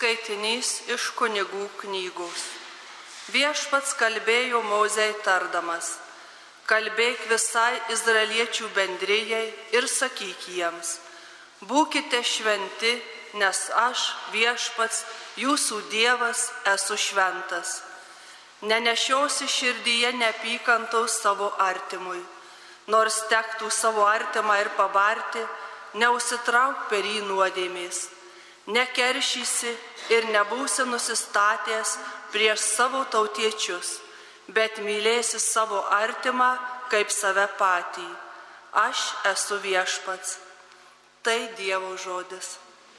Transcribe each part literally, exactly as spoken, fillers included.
Skaitinys iš Kunigų knygos. Viešpats kalbėjo Mozei tardamas: kalbėk visai izraeliečių bendrijai ir sakyk jiems: būkite šventi, nes aš, Viešpats, jūsų Dievas, esu šventas. Nenešiosi širdyje neapykantos savo artimui, nors tektų savo artimą ir pabarti, neusitrauk per jį nuodėmės. Nekeršysi ir nebūsi nusistatęs prieš savo tautiečius, bet mylėsi savo artimą kaip save patį. Aš esu Viešpats. Tai Dievo žodis.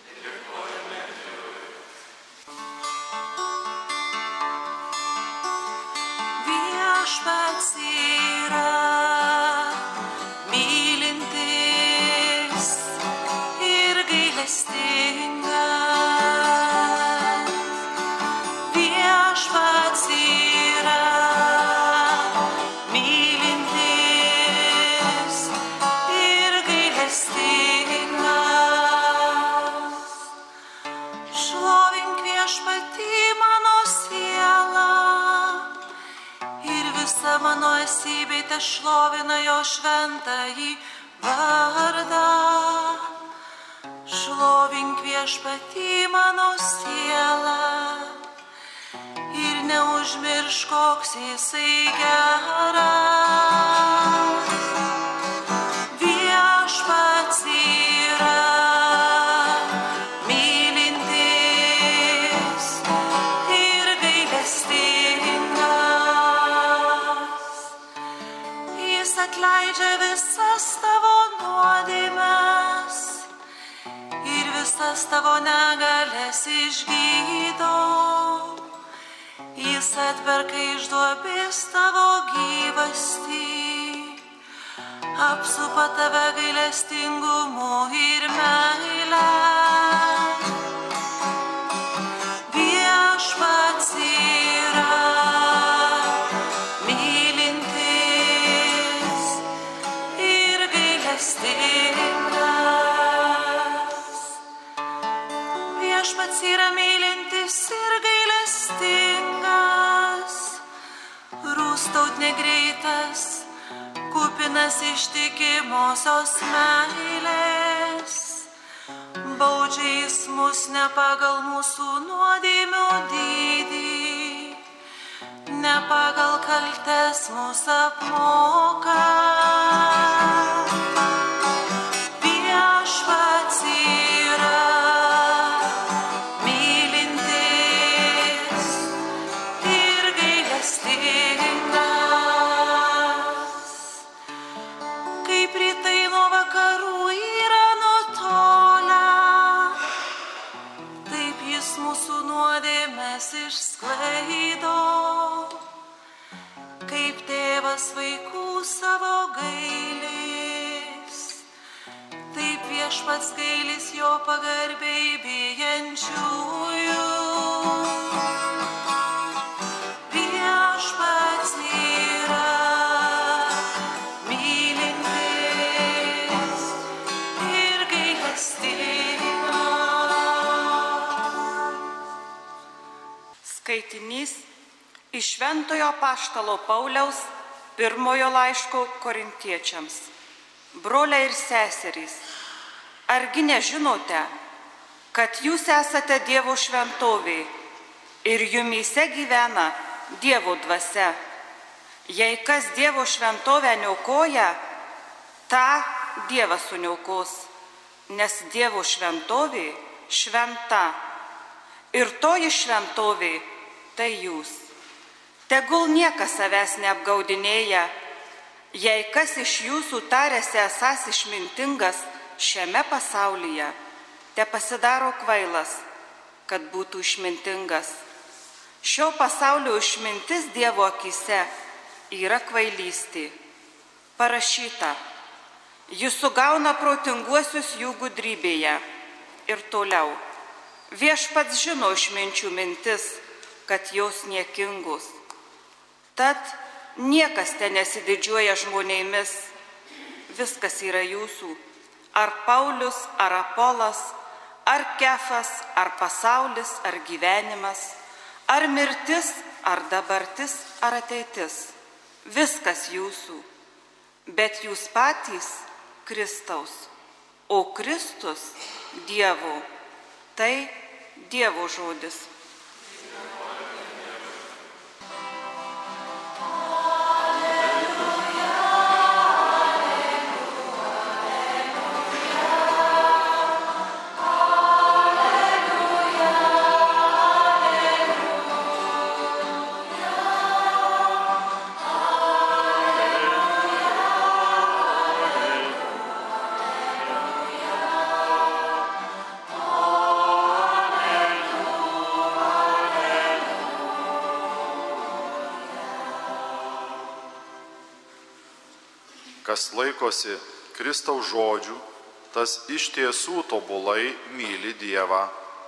Viešpats yra mylintis ir gailestingas. Viešpats yra mylintis ir gailestingas. Šlovink Viešpatį mano siela, visa mano esybė tešlovina jo šventąjį vardą. Šlovink Viešpatį mano siela ir neužmiršk, koks jisai geras. Viešpats yra mylintis ir gailestingas. Atleidžia visas tavo nuodėmes ir visas tavo negalės išgydo. Jis atperka iš duobės tavo gyvastį, apsupa tave gailestingumu ir meile. Viešpats yra Viešpats yra mylintis ir gailestingas, rūstaut negreitas, kupinas ištikimosios meilės. Baudžia jis mus ne pagal mūsų nuodėmių dydį, ne pagal kaltes mūsų apmoka. Viešpats yra mylintis ir gailestingas. Kaip rytai nuo vakarų yra nutolę, taip jis mūsų nuodėmes išsklaido. Kaip tėvas vaikų savo gailis, taip Viešpats gailis jo pagarbiai bijančiųjų. Viešpats yra mylintis ir gailestingas. Skaitinys iš Šventojo apaštalo Pauliaus pirmojo laiško korintiečiams. Broliai ir seserys, argi nežinote, kad jūs esate Dievo šventovė ir jumyse gyvena Dievo dvasia? Jei kas Dievo šventovę niokoja, tą Dievas suniokos, nes Dievo šventovė šventa ir toji šventovė tai jūs. Tegul niekas savęs neapgaudinėja, jei kas iš jūsų tarėsi esąs išmintingas šiame pasaulyje, te pasidaro kvailas, kad būtų išmintingas. Šio pasaulio išmintis Dievo akyse yra kvailystė. Parašyta: jis sugauna protinguosius jų gudrybėje. Ir toliau: Viešpats žino išminčių mintis, kad jos niekingos. Tad niekas te nesididžiuoja žmonėmis, viskas yra jūsų, ar Paulius, ar Apolas, ar kefas, ar pasaulis, ar gyvenimas, ar mirtis, ar dabartis, ar ateitis. Viskas jūsų, bet jūs patys Kristaus, o Kristus Dievo. Tai Dievo žodis. Kas laikosi Kristaus žodžių, tas iš tiesų tobulai myli Dievą.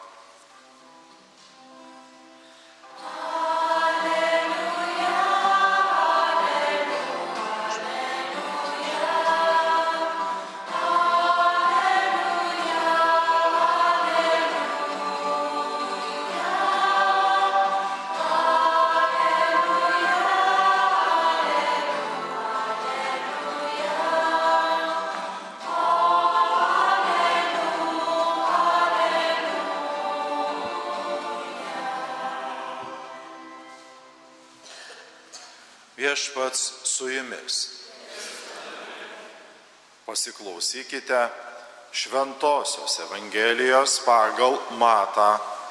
Viešpats su jumis. Pasiklausykite Šventosios Evangelijos pagal Matą.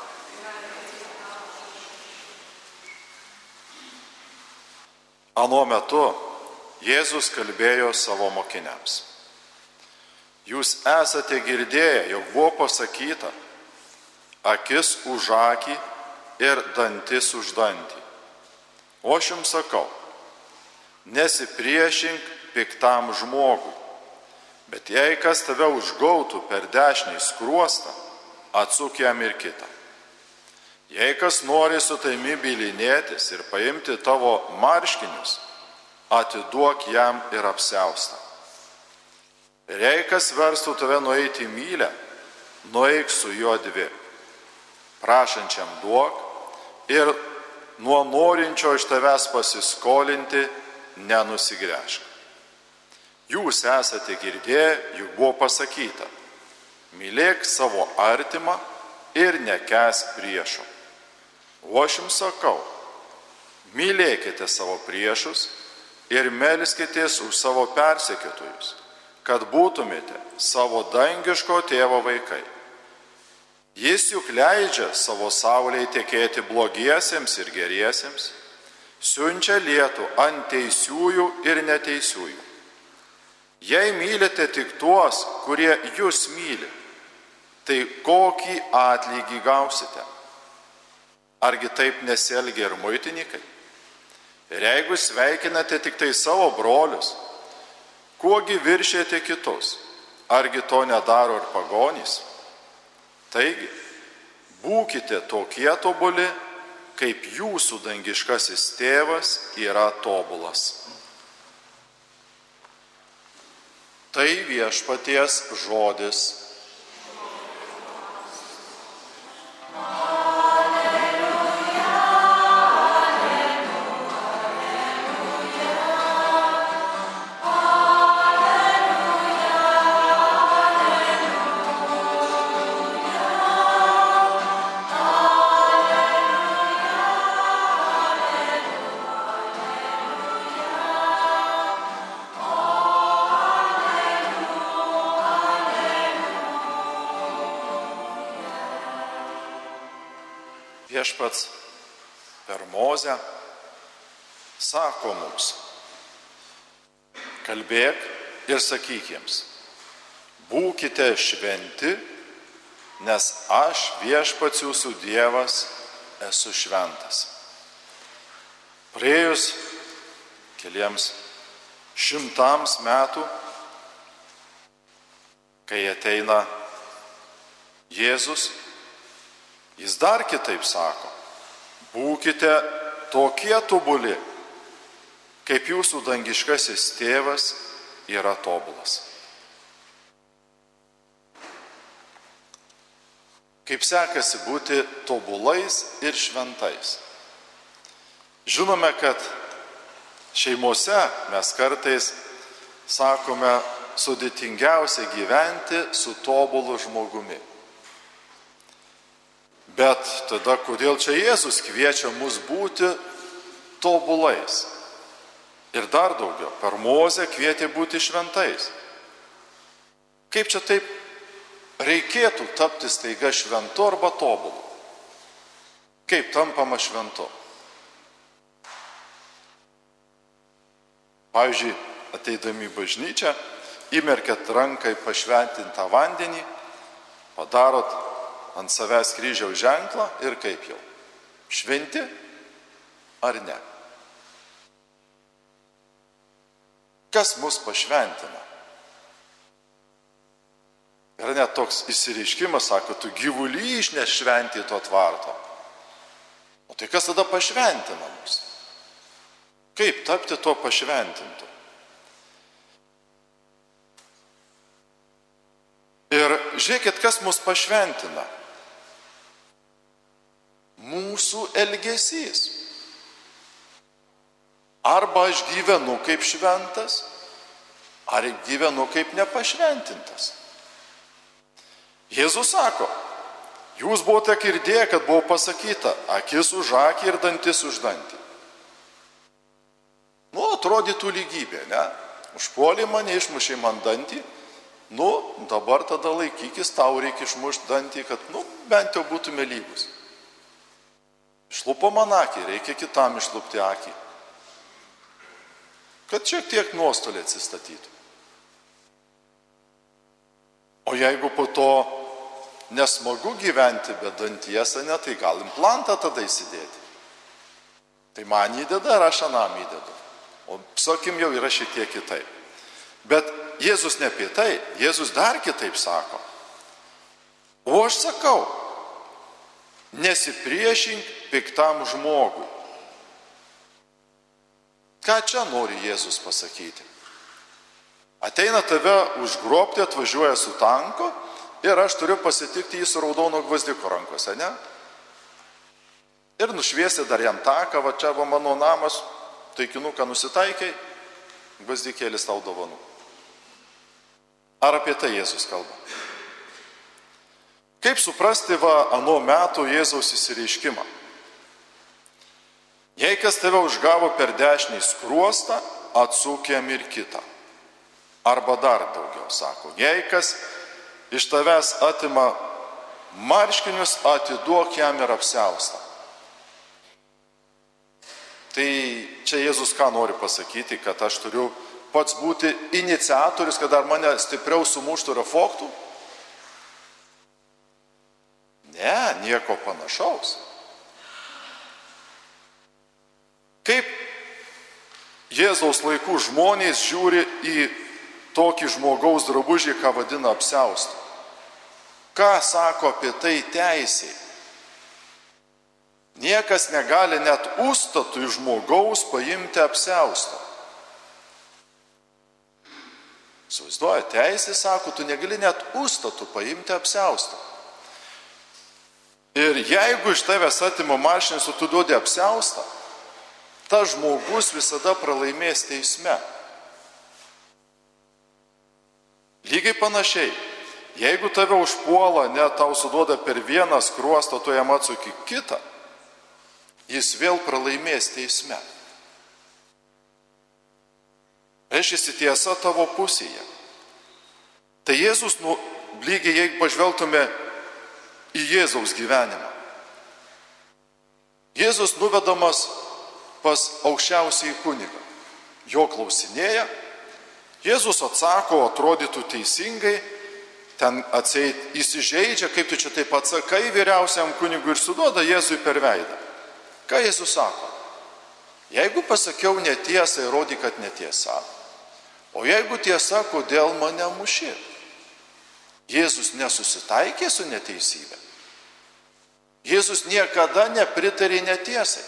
Anuo metu Jėzus kalbėjo savo mokiniams. Jūs esate girdėję, jog buvo pasakyta, akis už akį ir dantis už dantį. O aš jums sakau, nesipriešink piktam žmogui, bet jei kas tave užgautų per dešinį skruostą, atsuk jam ir kitą. Jei kas nori su taimi bylinėtis ir paimti tavo marškinius, atiduok jam ir apsiaustą. Ir jei kas verstų tave nueiti mylę, nueik su juo dvi. Prašančiam duok ir nuo norinčio iš tavęs pasiskolinti nenusigręžk. Jūs esate girdėję, juk buvo pasakyta, mylėk savo artimą ir nekęsk priešo. O aš jums sakau, mylėkite savo priešus ir melskitės už savo persekiotojus, kad būtumėte savo dangiško tėvo vaikai. Jis juk leidžia savo saulei tekėti blogiesiems ir geriesiems, siunčia lietų ant teisiųjų ir neteisiųjų. Jei mylite tik tuos, kurie jūs myli, tai kokį atlygį gausite? Argi taip nesielgia ir muitininkai? Ir jeigu sveikinate tik tai savo brolius, kuogi viršėte kitus? Argi to nedaro ir pagonys? Taigi, būkite tokie tobuli, kaip jūsų dangiškasis tėvas yra tobulas. Tai viešpaties žodis. Viešpats per Mozę sako mums, kalbėk ir sakyk jiems, būkite šventi, nes aš viešpats jūsų Dievas esu šventas. Praėjus keliems šimtams metų, kai ateina Jėzus, jis dar kitaip sako, būkite tokie tobuli, kaip jūsų dangiškasis tėvas yra tobulas. kaip sekasi būti tobulais ir šventais. Žinome, kad šeimose mes kartais sakome, sudėtingiausia gyventi su tobulu žmogumi. Bet tada kodėl čia Jėzus kviečia mus būti tobulais? Ir dar daugiau, per Mozę kvietė būti šventais. Kaip čia taip reikėtų tapti staiga šventu arba tobulu? Kaip tampama šventu? Pavyzdžiui, ateidami į bažnyčią, įmerkėt ranką į pašventintą vandenį, padarot ant savęs kryžiaus ženklą ir kaip jau? Šventi ar ne? Kas mus pašventina? Yra net toks išsireiškimas, sako, tu gyvulį išneš šventį to tvarto. O tai kas tada pašventina mus? Kaip tapti tuo pašventintu? Ir žiūrėkit, kas mus pašventina. Mūsų elgesys. Arba aš gyvenu kaip šventas, ar gyvenu kaip nepašventintas. Jėzus sako, jūs buvote girdėję, kad buvo pasakyta, akis už akį ir dantis už dantį. Nu, atrodytų lygybė, ne? Užpuolė mane, išmušė man dantį, nu, dabar tada laikykis, tau reikia išmušti dantį, kad, nu, bent jau būtume lygus. Išlupo man akį, reikia kitam išlupti akį. Kad šiek tiek nuostolį atsistatytų. O jeigu po to nesmagu gyventi be danties, ne, tai gal implantą tada įsidėti. Tai man įdeda, ar aš anam įdedu. O, sakim, jau yra šiek tiek kitaip. Bet Jėzus ne apie tai, Jėzus dar kitaip sako. O aš sakau, nesipriešink piktam žmogui. Ką čia nori Jėzus pasakyti? Ateina tave užgrobti, atvažiuoja su tanku ir aš turiu pasitikti jį su raudono gvazdiko rankose, ne? Ir nušviesti dar jam taką, va čia va mano namas, taikinuką nusitaikiai, gvazdikėlis tau dovanų. Ar apie tai Jėzus kalba? Kaip suprasti va ano metų Jėzaus įsireiškimą? Jei kas tave užgavo per dešinį skruostą, atsuk jam ir kitą. Arba dar daugiau, sako, jei kas iš tavęs atima marškinius, atiduok jam ir apsiaustą. Tai čia Jėzus ką nori pasakyti, kad aš turiu pats būti iniciatorius, kad dar mane stipriau sumuštų ir afoktų? Ne, nieko panašaus. Kaip Jėzaus laikų žmonės žiūri į tokį žmogaus drabužį, ką vadina apsiaustu? Ką sako apie tai teisė? Niekas negali net užstatų iš žmogaus paimti apsiausto. Suvaizduoja, teisė sako, tu negali net užstatų paimti apsiausto. Ir jeigu iš tavęs atima marškinius, tu duodi apsiaustą, tas žmogus visada pralaimės teisme. Lygiai panašiai, jeigu tave užpuola, net tau suduoda per vieną skruostą, tu jam atsuki kitą, jis vėl pralaimės teisme. Reiškiasi tiesa tavo pusėje. Tai Jėzus, nu, lygiai jeigu pažvelgtume į Jėzaus gyvenimą. Jėzus nuvedamas pas aukščiausiai kunigą. Jo klausinėja, Jėzus atsako, atrodytų teisingai, ten atseit įsižeidžia, kaip tu čia taip atsakai vyriausiam kunigui ir suduoda Jėzui per veidą. Ką Jėzus sako? Jeigu pasakiau netiesą, įrodyk, kad netiesa. O jeigu tiesa, kodėl mane muši? Jėzus nesusitaikė su neteisybė. Jėzus niekada nepritarė netiesai.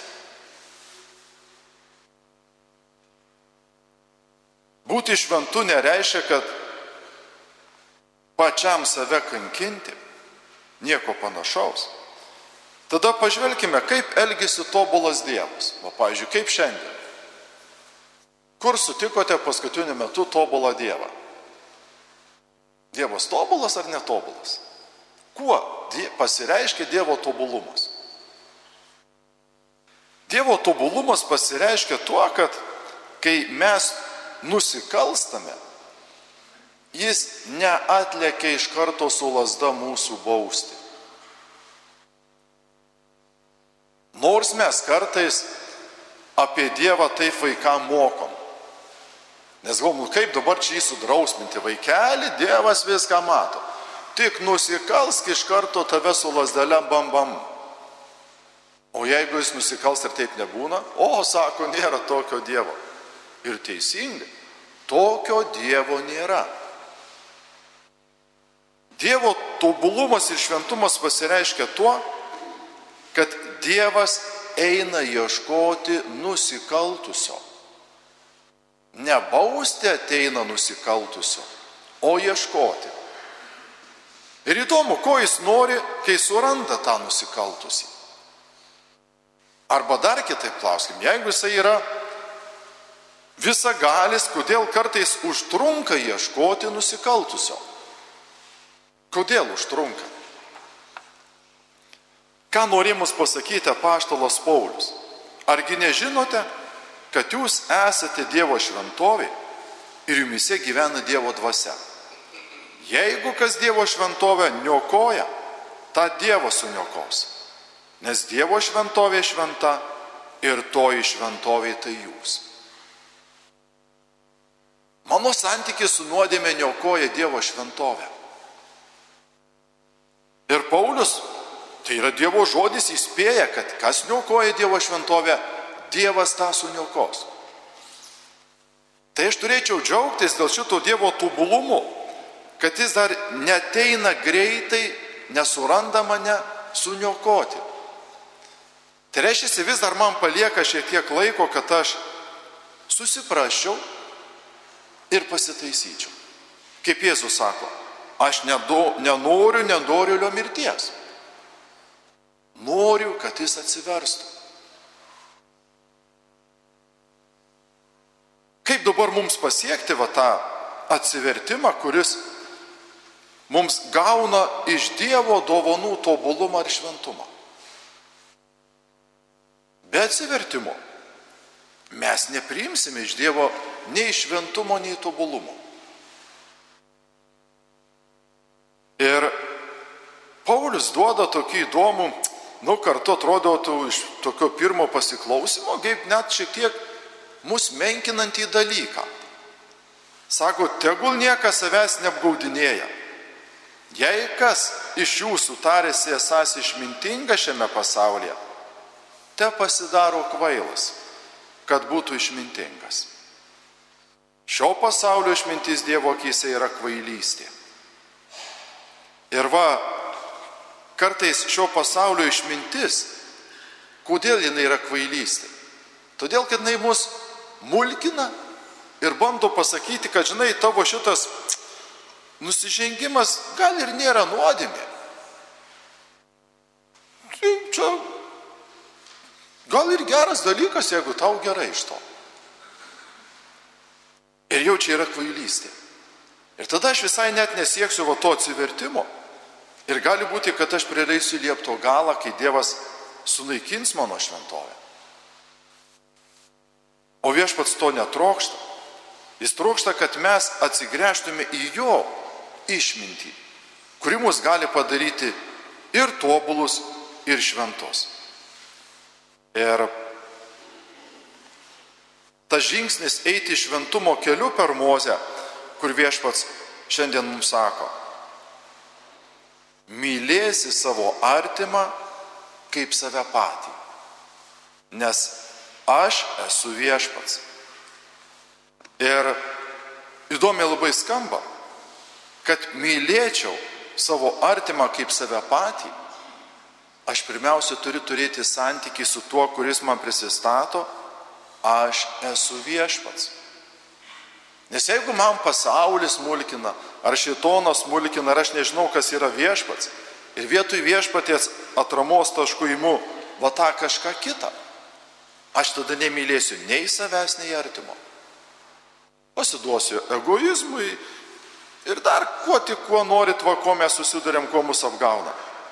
Būti šventu nereiškia, kad pačiam save kankinti, nieko panašaus. Tada pažvelkime, kaip elgėsi tobulas Dievas. O, pavyzdžiui, kaip šiandien. Kur sutikote paskutiniu metu tobulą Dievą? Dievas tobulas ar netobulas? Kuo pasireiškia Dievo tobulumas? Dievo tobulumas pasireiškia tuo, kad kai mes nusikalstame, jis neatlekia iš karto su lazda mūsų bausti. Nors mes kartais apie Dievą taip vaikam mokom. Nes galvom, kaip dabar čia jį sudrausminti, vaikeli, Dievas viską mato. Tik nusikalsk iš karto tave su lazdele bam bam. O jeigu jis nusikals ir taip nebūna, o, sako, nėra tokio Dievo. Ir teisingai, tokio Dievo nėra. Dievo tobulumas ir šventumas pasireiškia tuo, kad Dievas eina ieškoti nusikaltusio. Ne bausti ateina nusikaltusio, o ieškoti. Ir įdomu, ko jis nori, kai suranda tą nusikaltusį. Arba dar kitaip klauskim, jeigu jisai yra visagalis, kodėl kartais užtrunka ieškoti nusikaltusio? Kodėl užtrunka? Ką nori mus pasakyti apaštalas Paulius? Argi nežinote, kad jūs esate Dievo šventovė ir jumise gyvena Dievo dvasia? Jeigu kas Dievo šventovę niokoja, tą Dievo suniokos. Nes Dievo šventovė šventa ir toji šventovė tai jūs. Mano santykis su nuodėme niokoja Dievo šventovę. Ir Paulius, tai yra Dievo žodis, įspėja, kad kas niokoja Dievo šventovę, Dievas tą suniokos. Tai aš turėčiau džiaugtis dėl šito Dievo tobulumo, kad jis dar neteina greitai, nesuranda mane suniokoti. Tai reiškia, vis dar man palieka šiek tiek laiko, kad aš susiprasčiau ir pasitaisyčiau. Kaip Jėzus sako, aš nedo, nenoriu nedorėlio mirties. Noriu, kad jis atsiverstų. Kaip dabar mums pasiekti va tą atsivertimą, kuris mums gauna iš Dievo dovanų tobulumą ir šventumą? Be atsivertimo mes nepriimsime iš Dievo nei šventumo, nei tobulumo. Ir Paulius duoda tokį įdomų, nu kartu atrodo iš tokio pirmo pasiklausimo, kaip net šiek tiek mus menkinantį dalyką. Sako, tegul niekas savęs neapgaudinėja. Jei kas iš jūsų tarėsi esąs išmintinga šiame pasaulyje, te pasidaro kvailas, kad būtų išmintingas. Šio pasaulio išmintis Dievo akyse yra kvailystė. Ir va, kartais šio pasaulio išmintis, kodėl jinai yra kvailystė? Todėl, kad jinai mus mulkina ir bando pasakyti, kad, žinai, tavo šitas nusižengimas gal ir nėra nuodėmė. Čia gal ir geras dalykas, jeigu tau gerai iš to. Ir jau čia yra kvailystė. Ir tada aš visai net nesieksiu va to atsivertimo. Ir gali būti, kad aš prireisiu liepto galą, kai Dievas sunaikins mano šventovę. O Viešpats to netrokšta. Jis trokšta, kad mes atsigręžtume į jo išmintį, kuri mus gali padaryti ir tobulus, ir šventos. Ir tas žingsnis eiti šventumo keliu per Mozę, kur Viešpats šiandien mums sako, mylėsi savo artimą kaip save patį, nes aš esu Viešpats. Ir įdomiai labai skamba, kad mylėčiau savo artimą kaip save patį, aš pirmiausia turiu turėti santykį su tuo, kuris man prisistato, aš esu Viešpats. Nes jeigu man pasaulis mulkina, ar šėtonas mulkina, ar aš nežinau, kas yra Viešpats, ir vietoj viešpaties atramos taškų imu va tą kažką kitą, aš tada nemylėsiu nei savęs, nei artimo. Pasiduosiu egoizmui ir dar kuo tik kuo norit, va, ko mes susidurėm, kuo mus apgauna.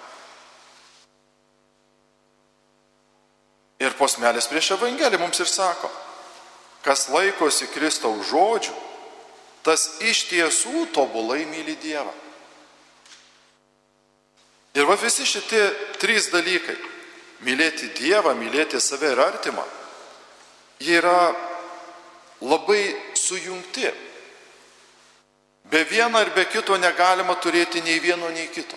Ir posmelis prieš Evangeliją mums ir sako, kas laikosi Kristaus žodžių, tas iš tiesų tobulai myli Dievą. Ir va visi šitie trys dalykai, mylėti Dievą, mylėti save ir artimą, jie yra labai sujungti. Be vieno ir be kito negalima turėti nei vieno, nei kito.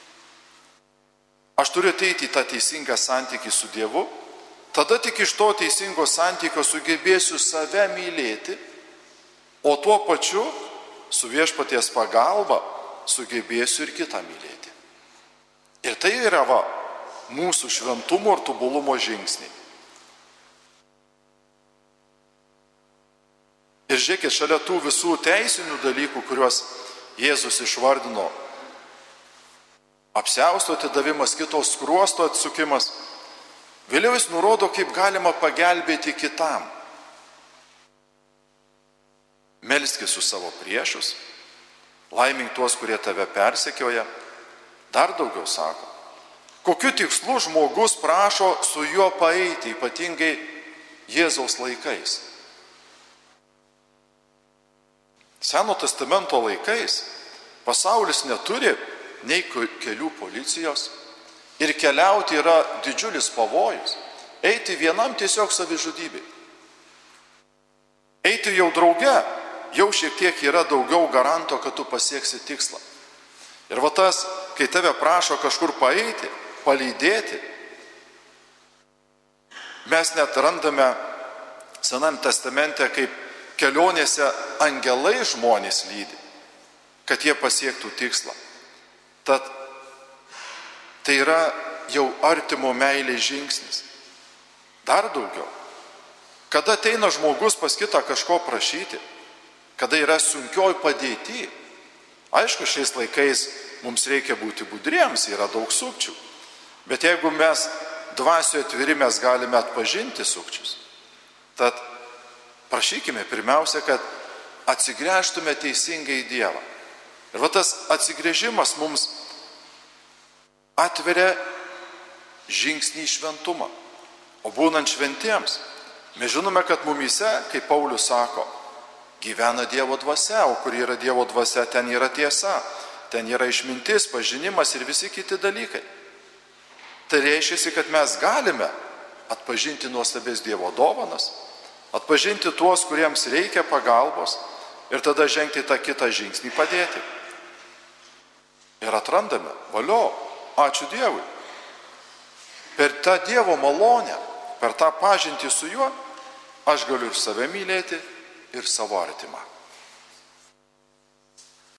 Aš turiu ateiti į tą teisingą santykį su Dievu, tada tik iš to teisingo santykio sugebėsiu save mylėti, o tuo pačiu su viešpaties pagalba sugebėsiu ir kitą mylėti. Ir tai yra va, mūsų šventumo ir tobulumo žingsniai. Ir žiūrėkit, šalia tų visų teisinių dalykų, kuriuos Jėzus išvardino, apsiausto atidavimas, kitos skruosto atsukimas, vėliau jis nurodo, kaip galima pagelbėti kitam. Melskis už savo priešus, laimink tuos, kurie tave persekioja. Dar daugiau sako, kokiu tikslu žmogus prašo su juo paeiti, ypatingai Jėzaus laikais. Seno testamento laikais pasaulis neturi nei kelių policijos ir keliauti yra didžiulis pavojus. Eiti vienam tiesiog savižudybei. Eiti jau drauge, jau šiek tiek yra daugiau garanto, kad tu pasieksi tikslą. Ir va tas, kai tave prašo kažkur paeiti, palydėti, mes net randame Senam testamente, kaip kelionėse angelai žmonės lydi, kad jie pasiektų tikslą. Tad tai yra jau artimo meilės žingsnis. Dar daugiau. Kada ateina žmogus pas kitą kažko prašyti, kada yra sunkioj padėty, aišku, šiais laikais mums reikia būti budriems, yra daug sukčių. Bet jeigu mes dvasioje atviri, mes galime atpažinti sukčius. Tad prašykime pirmiausia, kad atsigręžtume teisingai į Dievą. Ir va tas atsigręžimas mums atveria žingsnį į šventumą. O būnant šventiems, mes žinome, kad mumyse, kaip Paulius sako, gyvena Dievo dvasia, o kur yra Dievo dvasia, ten yra tiesa, ten yra išmintis, pažinimas ir visi kiti dalykai. Tai reiškia, kad mes galime atpažinti nuostabės Dievo dovanas, atpažinti tuos, kuriems reikia pagalbos ir tada žengti tą kitą žingsnį padėti. Ir atrandame, valio, ačiū Dievui. Per tą Dievo malonę, per tą pažintį su juo, aš galiu ir save mylėti, ir savo artimą.